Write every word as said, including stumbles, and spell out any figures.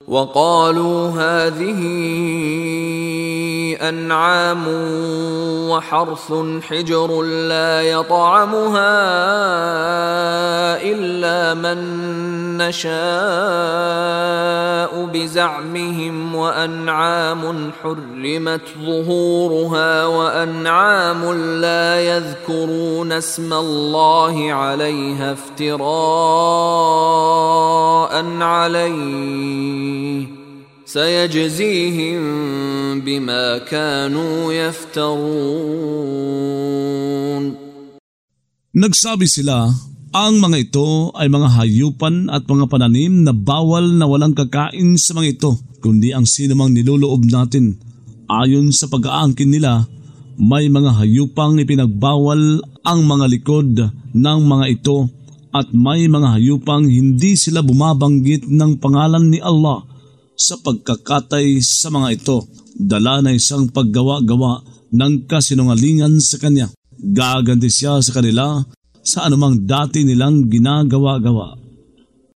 وقالوا هذه أنعام وحرث حجر لا يطعمها إلا من نشاء بزعمهم وأنعام حرمت ظهورها وأنعام لا يذكرون اسم الله عليها افتراء عليه سيجزيهم بما كانوا يفترون. Nagsabi sila, ang mga ito ay mga hayupan at mga pananim na bawal na walang kakain sa mga ito, kundi ang sinumang niloloob natin. Ayon sa pag-aangkin nila, may mga hayupang ipinagbawal ang mga likod ng mga ito at may mga hayupang hindi sila bumabanggit ng pangalan ni Allah sa pagkakatay sa mga ito, dala na isang paggawa-gawa ng kasinungalingan sa Kanya. Gaganti siya sa kanila sa anumang dati nilang ginagawa-gawa.